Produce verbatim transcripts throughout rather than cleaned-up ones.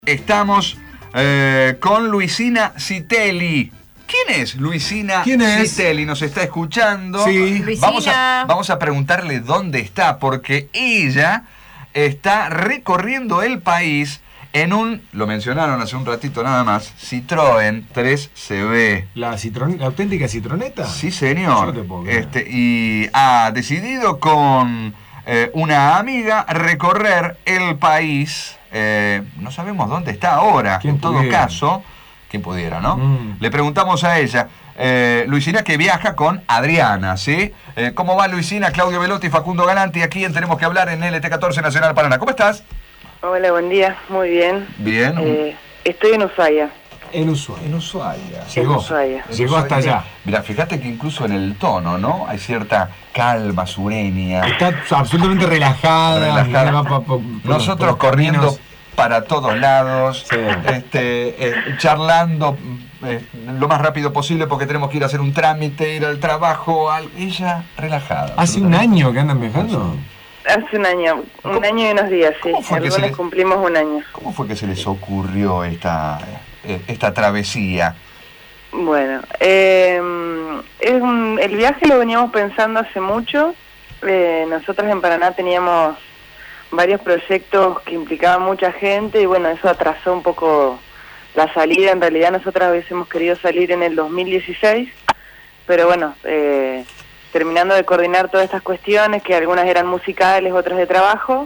Estamos eh, con Luisina Citelli. ¿Quién es Luisina ¿Quién es? Citelli? Nos está escuchando. Sí. Vamos a, vamos a preguntarle dónde está, porque ella está recorriendo el país en un, lo mencionaron hace un ratito nada más, Citroën tres C B. ¿La, citron, ¿La auténtica citroneta? Sí, señor. Yo te puedo creer. Este, y ha decidido con eh, una amiga recorrer el país. Eh, no sabemos dónde está ahora. En todo pudiera? caso, quien pudiera, ¿no? Mm. Le preguntamos a ella. Eh, Luisina, que viaja con Adriana, ¿sí? Eh, ¿Cómo va, Luisina? Claudio Velotti, Facundo Galanti, aquí en Tenemos que Hablar en L T catorce Nacional Paraná. ¿Cómo estás? Hola, buen día. Muy bien. Bien. Eh, estoy en Ushuaia. En Ushuaia. En Ushuaia. Llegó. En Ushuaia. Llegó hasta allá. Mira, fíjate que incluso en el tono, ¿no? Hay cierta calma sureña. Está absolutamente relajada. Relajada. Va pa- pa- por- Nosotros por corriendo caminos. para todos lados, Sí. este, eh, charlando eh, lo más rápido posible porque tenemos que ir a hacer un trámite, ir al trabajo. Al... Ella relajada. ¿Hace un año que andan viajando? Hace un año, un año y unos días, sí. ¿Cómo fue El que se lunes les- cumplimos un año. ¿Cómo fue que se les ocurrió esta, eh, esta travesía? Bueno, eh, es un- el viaje lo veníamos pensando hace mucho. Eh, nosotros en Paraná teníamos varios proyectos que implicaban mucha gente y bueno, eso atrasó un poco la salida. En realidad nosotras hubiésemos querido salir en el dos mil dieciséis, pero bueno, eh, terminando de coordinar todas estas cuestiones, que algunas eran musicales, otras de trabajo,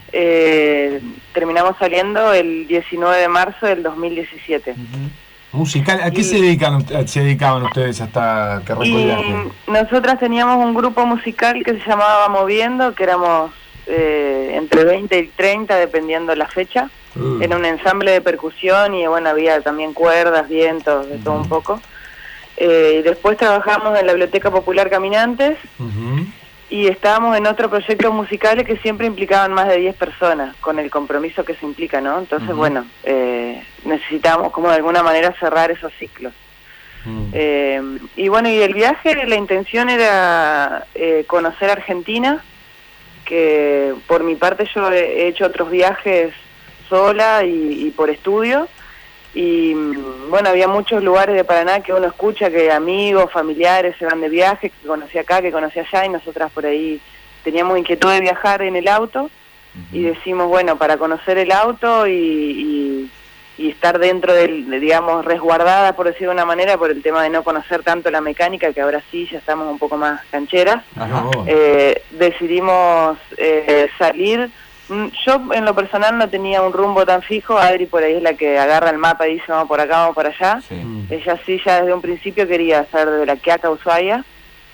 eh, terminamos saliendo el diecinueve de marzo del dos mil diecisiete. Musical. ¿A qué Y- se dedican se dedicaban ustedes hasta que arrancó el Y viaje? nosotras teníamos un grupo musical que se llamaba Moviendo, que éramos eh, entre veinte y treinta, dependiendo la fecha. Uh. Era un ensamble de percusión y bueno, había también cuerdas, vientos, de todo un poco. Eh, y después trabajamos en la Biblioteca Popular Caminantes Ujú. y estábamos en otros proyectos musicales que siempre implicaban más de diez personas, con el compromiso que se implica, ¿no? Entonces, Ujú. bueno, eh, necesitábamos como de alguna manera cerrar esos ciclos. Mm. Eh, y bueno, y el viaje, la intención era eh, conocer Argentina, que por mi parte yo he hecho otros viajes sola y, y por estudio, y mm, bueno, había muchos lugares de Paraná que uno escucha que amigos, familiares se van de viaje, que conocí acá, que conocí allá, y nosotras por ahí teníamos inquietud de viajar en el auto, y decimos, bueno, para conocer el auto y, y, y estar dentro del, de, digamos, resguardada, por decirlo de una manera, por el tema de no conocer tanto la mecánica, que ahora sí ya estamos un poco más cancheras, Ajá. No. eh, decidimos eh, salir. Mm, Yo en lo personal no tenía un rumbo tan fijo. Adri por ahí es la que agarra el mapa y dice vamos por acá, vamos por allá. Sí. Mm. Ella sí ya desde un principio quería hacer de La Quiaca a Ushuaia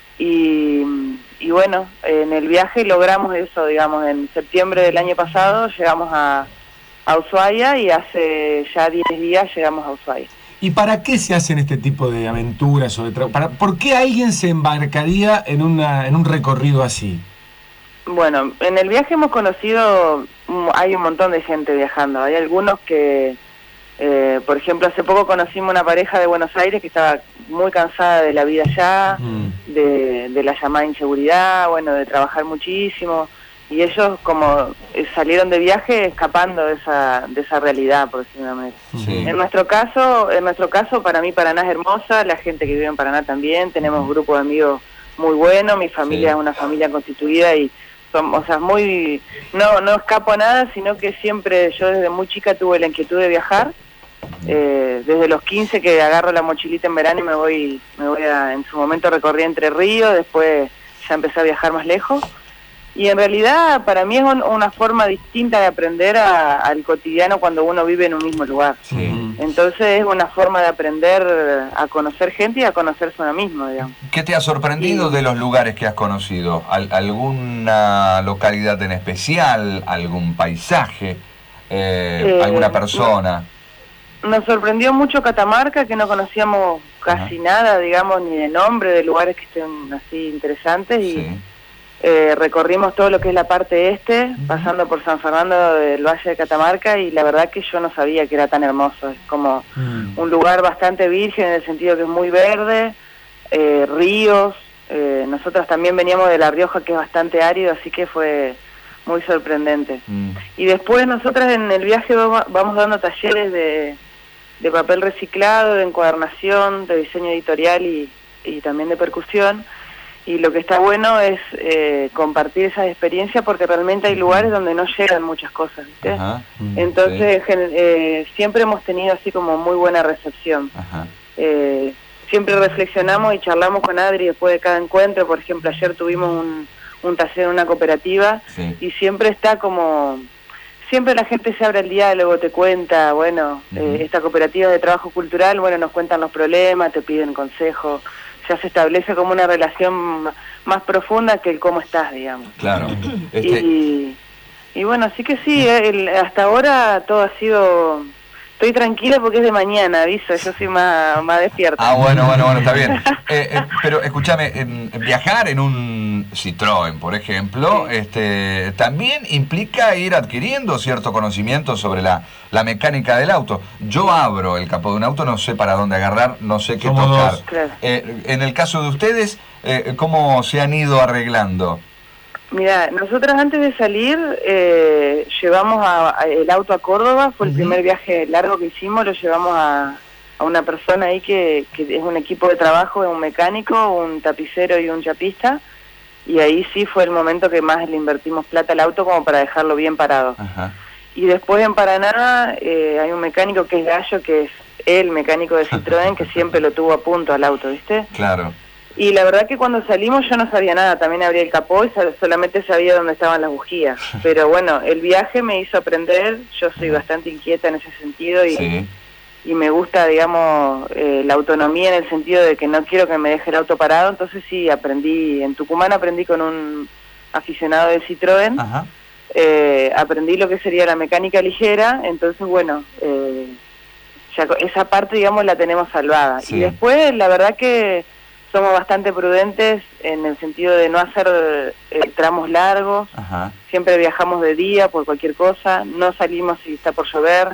y, y bueno, en el viaje logramos eso, digamos, en septiembre del año pasado llegamos a, a Ushuaia y hace ya diez días llegamos a Ushuaia. ¿Y para qué se hacen este tipo de aventuras o de tra- para ¿Por qué alguien se embarcaría en una en un recorrido así? Bueno, en el viaje hemos conocido, mm, hay un montón de gente viajando. Hay algunos que, eh, por ejemplo, hace poco conocimos una pareja de Buenos Aires que estaba muy cansada de la vida allá, Mm. de, de la llamada inseguridad, bueno, de trabajar muchísimo. Y ellos como eh, salieron de viaje escapando de esa, de esa realidad, por decirlo de una manera. Sí. En nuestro caso, en nuestro caso, para mí Paraná es hermosa, la gente que vive en Paraná también, tenemos un grupo de amigos muy bueno, mi familia Sí. es una familia constituida y somos, o sea, muy, no, no escapo a nada, sino que siempre, yo desde muy chica tuve la inquietud de viajar, eh, desde los quince que agarro la mochilita en verano y me voy, me voy a, en su momento recorrí Entre Ríos, después ya empecé a viajar más lejos. Y en realidad para mí es un- una forma distinta de aprender a- al cotidiano cuando uno vive en un mismo lugar. Sí. Entonces es una forma de aprender a conocer gente y a conocerse uno mismo, digamos. ¿Qué te ha sorprendido Y- de los lugares que has conocido? ¿Al- ¿Alguna localidad en especial? ¿Algún paisaje? Eh, Eh, ¿Alguna persona? Nos sorprendió mucho Catamarca, que no conocíamos casi Ajá. nada, digamos, ni de nombre, de lugares que estén así interesantes. Y Sí. eh, recorrimos todo lo que es la parte este, pasando por San Fernando del Valle de Catamarca, y la verdad que yo no sabía que era tan hermoso. Es como Mm. un lugar bastante virgen en el sentido que es muy verde, eh, ríos. Eh, nosotros también veníamos de La Rioja, que es bastante árido, así que fue muy sorprendente. Mm. Y después nosotras en el viaje vamos, vamos dando talleres de, de papel reciclado, de encuadernación, de diseño editorial y, y también de percusión. Y lo que está bueno es eh, compartir esas experiencias porque realmente hay lugares donde no llegan muchas cosas, ¿viste? Ajá. Entonces Sí. gen- eh, siempre hemos tenido así como muy buena recepción. Ajá. Eh, siempre reflexionamos y charlamos con Adri después de cada encuentro. Por ejemplo, ayer tuvimos un, un taller en una cooperativa Sí. y siempre está como... Siempre la gente se abre al diálogo, te cuenta, bueno, Ujú. eh, esta cooperativa de trabajo cultural, bueno, nos cuentan los problemas, te piden consejo, ya se establece como una relación m- más profunda que el cómo estás, digamos. Claro. Este, Y, y bueno, así que sí, eh, el- hasta ahora todo ha sido... Estoy tranquila porque es de mañana, aviso, yo soy más, más despierta. Ah, bueno, bueno, bueno, está bien. Eh, eh, pero escúchame, en- viajar en un Citroën, por ejemplo, Sí. este, también implica ir adquiriendo cierto conocimiento sobre la, la mecánica del auto. Yo abro el capó de un auto, no sé para dónde agarrar, no sé qué Somos tocar. dos. Claro. Eh, en el caso de ustedes, eh, ¿cómo se han ido arreglando? Mira, nosotros antes de salir eh, llevamos a, a- el auto a Córdoba, fue el Ujú. primer viaje largo que hicimos, lo llevamos a, a una persona ahí que, que es un equipo de trabajo, es un mecánico, un tapicero y un chapista, y ahí sí fue el momento que más le invertimos plata al auto como para dejarlo bien parado. Ajá. Y después en Paraná eh, hay un mecánico que es Gallo, que es el mecánico de Citroën, que siempre lo tuvo a punto al auto, ¿viste? Claro. Y la verdad que cuando salimos yo no sabía nada, también abría el capó y sol- solamente sabía dónde estaban las bujías. Pero bueno, el viaje me hizo aprender, yo soy bastante inquieta en ese sentido y, Sí. y me gusta, digamos, eh, la autonomía en el sentido de que no quiero que me deje el auto parado, entonces sí, aprendí, en Tucumán aprendí con un aficionado del Citroën, Ajá. eh, aprendí lo que sería la mecánica ligera, entonces bueno, eh, ya co- esa parte, digamos, la tenemos salvada. Sí. Y después, la verdad que somos bastante prudentes en el sentido de no hacer eh, tramos largos, Ajá. siempre viajamos de día por cualquier cosa, no salimos si está por llover,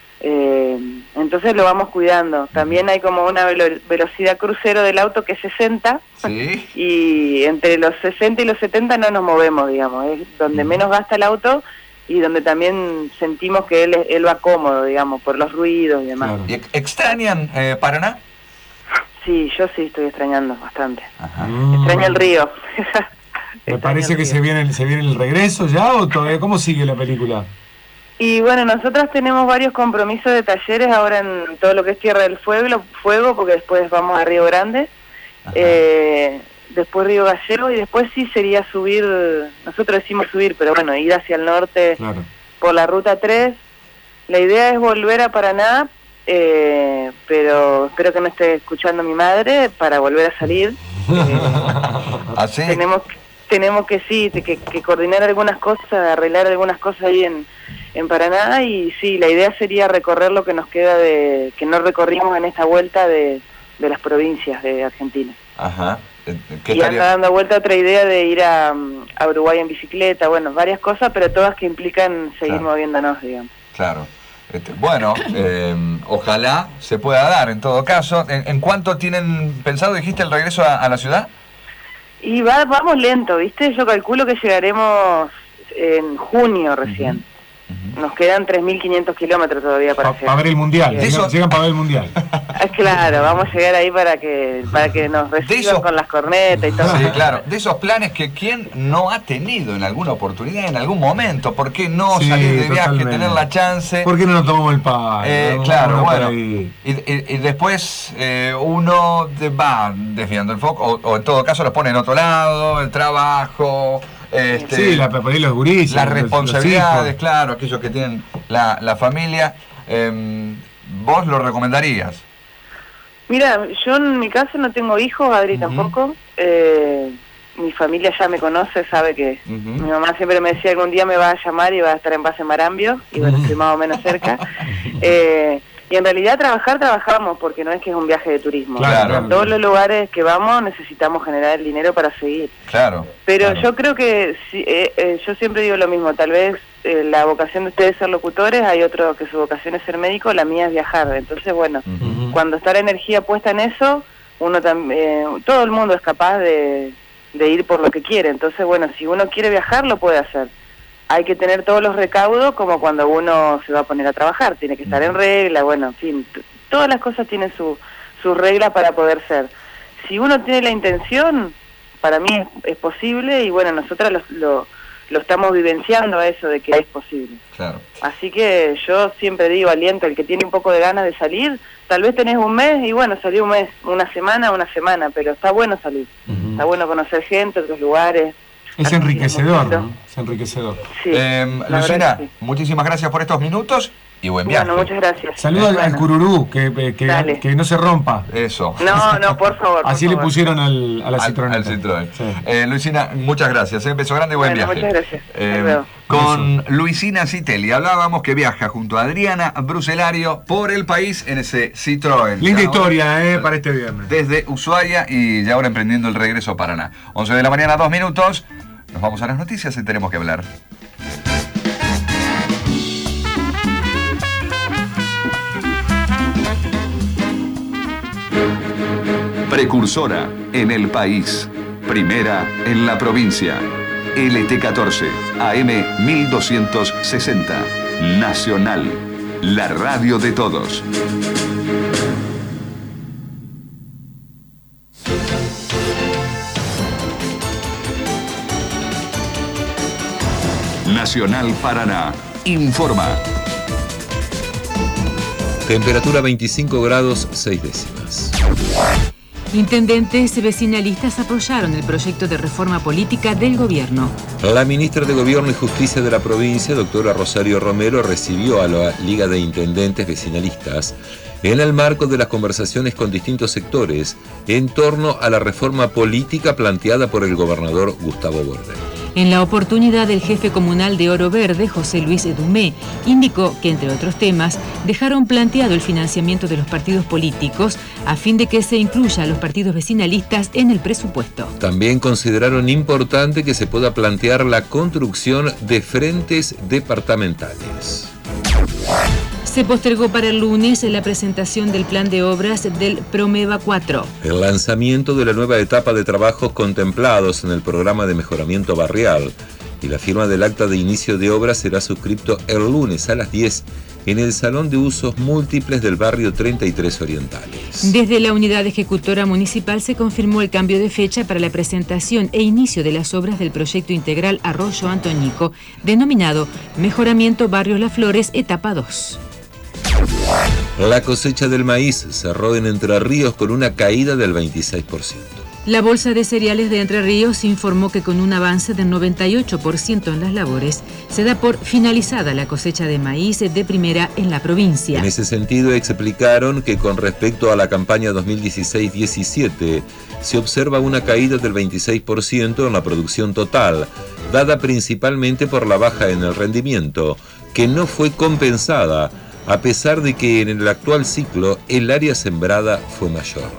eh, entonces lo vamos cuidando. También hay como una velo- velocidad crucero del auto que es sesenta, Sí. y entre los sesenta y los setenta no nos movemos, digamos, es donde Ujú. menos gasta el auto y donde también sentimos que él, él va cómodo, digamos, por los ruidos y demás. Claro. ¿Y ex- extrañan eh, Paraná? Sí, yo sí estoy extrañando bastante. Ajá. Mm. Extraño el río. Me Extraño parece el que río. se viene, el- se viene el regreso ya o todavía. ¿Cómo sigue la película? Y bueno, nosotras tenemos varios compromisos de talleres ahora en todo lo que es Tierra del Fuego, fuego porque después vamos a Río Grande, Ajá. eh, después Río Gallego y después sí sería subir, nosotros decimos subir, pero bueno, ir hacia el norte Claro. por la ruta tres. La idea es volver a Paraná, eh, pero espero que no esté escuchando mi madre para volver a salir. Eh, Así. tenemos tenemos que sí, que, que coordinar algunas cosas, arreglar algunas cosas ahí en, en Paraná y sí, la idea sería recorrer lo que nos queda de que no recorrimos en esta vuelta de, de las provincias de Argentina. Ajá. Eh, ¿Qué Y anda estaría? dando vuelta otra idea de ir a, mm, a Uruguay en bicicleta, bueno, varias cosas, pero todas que implican seguir Claro. moviéndonos, digamos. Claro. Este, bueno, eh, ojalá se pueda dar en todo caso. ¿En, en cuánto tienen pensado, dijiste, el regreso a, a la ciudad? Y va, vamos lento, ¿viste? Yo calculo que llegaremos en junio recién. Ujú. Nos quedan tres mil quinientos kilómetros todavía para Para hacer. ver el mundial. De Llegan, eso- llegan para ver el mundial. Ah, claro, vamos a llegar ahí para que para que nos reciban eso- con las cornetas y todo. Sí, claro. De esos planes que quién no ha tenido en alguna oportunidad, en algún momento. ¿Por qué no Sí, salir de viaje, totalmente. tener la chance? ¿Por qué no nos tomamos el pan? Eh, Vamos claro, por bueno. ahí. Y, y- y después eh, uno de- va desviando el foco, o, o en todo caso los pone en otro lado, el trabajo, este, Sí, la, por ahí los gurises. las los- los responsabilidades, hijos. claro, aquellos que tienen la, la familia. Em, ¿Vos lo recomendarías? Mira, yo en mi caso no tengo hijos, Adri Ujú. tampoco. Eh, mi familia ya me conoce, sabe que Ujú. mi mamá siempre me decía algún día me va a llamar y va a estar en Base Marambio, y bueno, estoy más o menos cerca. Eh, y en realidad trabajar, trabajamos, porque no es que es un viaje de turismo. Claro, En todos los lugares que vamos necesitamos generar el dinero para seguir. Claro. Pero claro. yo creo que, sí, eh, eh, yo siempre digo lo mismo, tal vez eh, la vocación de ustedes es ser locutores, hay otro que su vocación es ser médico, la mía es viajar. Entonces, bueno, Ujú. Ujú. cuando está la energía puesta en eso, uno también, todo el mundo es capaz de, de ir por lo que quiere. Entonces, bueno, si uno quiere viajar, lo puede hacer. hay que tener todos los recaudos como cuando uno se va a poner a trabajar, tiene que estar en regla, bueno, en fin, t- todas las cosas tienen su, sus reglas para poder ser. Si uno tiene la intención, para mí es, es posible, y bueno, nosotras lo, lo, lo estamos vivenciando a eso de que es posible. Claro. Así que yo siempre digo, aliento, el que tiene un poco de ganas de salir, tal vez tenés un mes, y bueno, salí un mes, una semana, una semana, pero está bueno salir, uh-huh. Está bueno conocer gente, otros lugares. Es enriquecedor, ¿no? Es enriquecedor. Sí, eh, Luisina, sí. Muchísimas gracias por estos minutos y buen viaje. Bueno, muchas gracias. Saludos bueno. al cururú, que, que, que no se rompa. Eso. No, no, por favor. Así por le favor. pusieron al, a la Citroën. Al Citroën. Sí. Eh, Luisina, muchas gracias. Eh. Beso grande y buen bueno, viaje. Muchas gracias. Eh, con Luisina Citelli hablábamos que viaja junto a Adriana Bruselario por el país en ese Citroën. Linda historia, eh, para este viernes. Desde Ushuaia y ya ahora emprendiendo el regreso a Paraná. once de la mañana, dos minutos. Nos vamos a las noticias y tenemos que hablar. Precursora en el país. Primera en la provincia. L T catorce, A M mil doscientos sesenta. Nacional. La radio de todos. Nacional Paraná. Informa. Temperatura veinticinco grados seis décimas. Intendentes vecinalistas apoyaron el proyecto de reforma política del gobierno. La ministra de Gobierno y Justicia de la provincia, doctora Rosario Romero, recibió a la Liga de Intendentes Vecinalistas en el marco de las conversaciones con distintos sectores en torno a la reforma política planteada por el gobernador Gustavo Bordet. En la oportunidad, el jefe comunal de Oro Verde, José Luis Dumé, indicó que, entre otros temas, dejaron planteado el financiamiento de los partidos políticos a fin de que se incluya a los partidos vecinalistas en el presupuesto. También consideraron importante que se pueda plantear la construcción de frentes departamentales. Se postergó para el lunes la presentación del plan de obras del Promeva cuatro. El lanzamiento de la nueva etapa de trabajos contemplados en el programa de mejoramiento barrial y la firma del acta de inicio de obras será suscripto el lunes a las diez en el Salón de Usos Múltiples del barrio treinta y tres Orientales. Desde la unidad ejecutora municipal se confirmó el cambio de fecha para la presentación e inicio de las obras del proyecto integral Arroyo Antoñico, denominado Mejoramiento Barrio Las Flores, etapa dos. La cosecha del maíz cerró en Entre Ríos con una caída del veintiséis por ciento. La Bolsa de Cereales de Entre Ríos informó que con un avance del noventa y ocho por ciento en las labores, se da por finalizada la cosecha de maíz de primera en la provincia. En ese sentido, explicaron que con respecto a la campaña dos mil dieciséis diecisiete, se observa una caída del veintiséis por ciento en la producción total, dada principalmente por la baja en el rendimiento, que no fue compensada, a pesar de que en el actual ciclo el área sembrada fue mayor.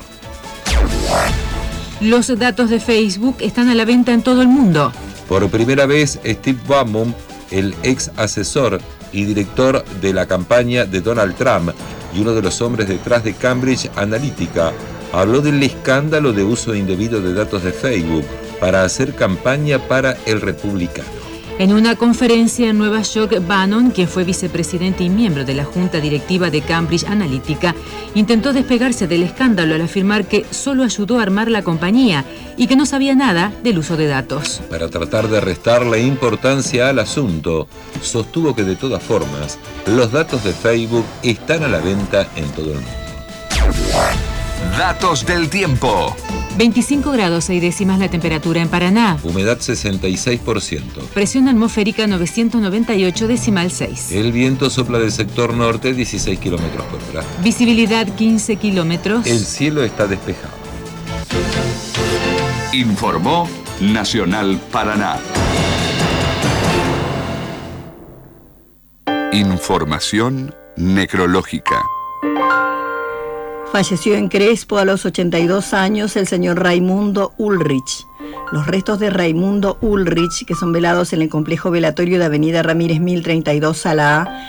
Los datos de Facebook están a la venta en todo el mundo. Por primera vez, Steve Bannon, el ex asesor y director de la campaña de Donald Trump y uno de los hombres detrás de Cambridge Analytica, habló del escándalo de uso indebido de datos de Facebook para hacer campaña para el republicano. En una conferencia en Nueva York, Bannon, quien fue vicepresidente y miembro de la junta directiva de Cambridge Analytica, intentó despegarse del escándalo al afirmar que solo ayudó a armar la compañía y que no sabía nada del uso de datos. Para tratar de restarle importancia al asunto, sostuvo que de todas formas, los datos de Facebook están a la venta en todo el mundo. Datos del tiempo. veinticinco grados seis décimas la temperatura en Paraná. Humedad sesenta y seis por ciento. Presión atmosférica novecientos noventa y ocho decimal seis. El viento sopla del sector norte dieciséis kilómetros por hora. Visibilidad quince kilómetros. El cielo está despejado. Informó Nacional Paraná. Información necrológica. Falleció en Crespo a los ochenta y dos años el señor Raimundo Ulrich. Los restos de Raimundo Ulrich, que son velados en el complejo velatorio de Avenida Ramírez mil treinta y dos, Sala A,